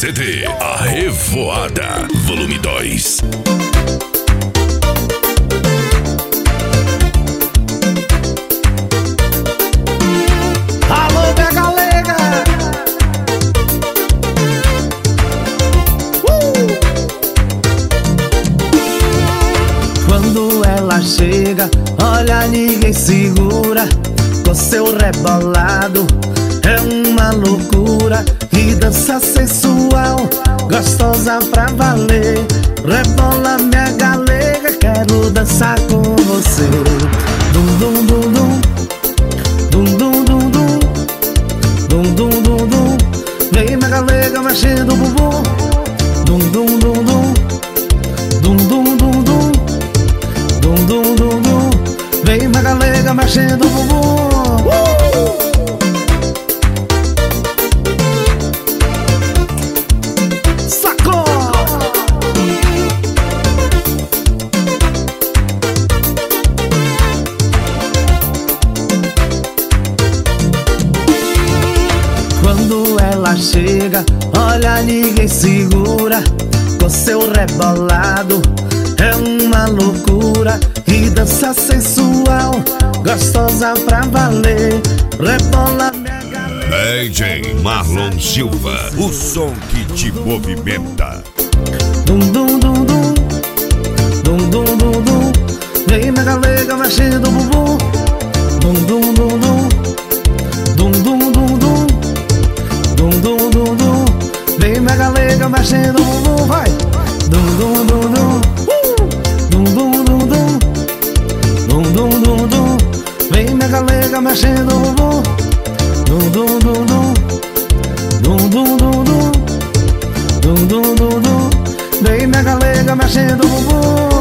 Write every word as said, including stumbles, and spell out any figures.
C D A Revoada, volume dois. Alô, pega lega. uh! Quando ela chega, olha, ninguém segura. Com seu rebolado é uma loucura. E dança sensual, gostosa pra valer. Rebola minha galega, quero dançar com você. Dum dum dum dum, dum dum dum dum, dum dum dum dum. Vem minha galega mexendo o bumbum. Dum dum dum dum, dum dum dum dum, dum dum dum dum. Vem minha galega mexendo o bumbum. uh! Quando ela chega, olha, ninguém segura. Com seu rebolado é uma loucura. E dança sensual, gostosa pra valer. Rebola minha galera. D J Marlon Silva, o som que te movimenta. Dum dum dum dum, dum dum dum dum. Vem minha galega mexendo o bumbum. Dum dum dum dum, dum dum dum dum, dum dum dum dum. Vem minha galega mexendo o bumbum, vai. Dum dum dum dum, uh! Dum dum dum dum, dum dum dum dum. Vem minha galega mexendo o bumbum. Dum dum dum dum, dum dum dum dum, dum dum dum dum. Vem minha galega mexendo o bumbum.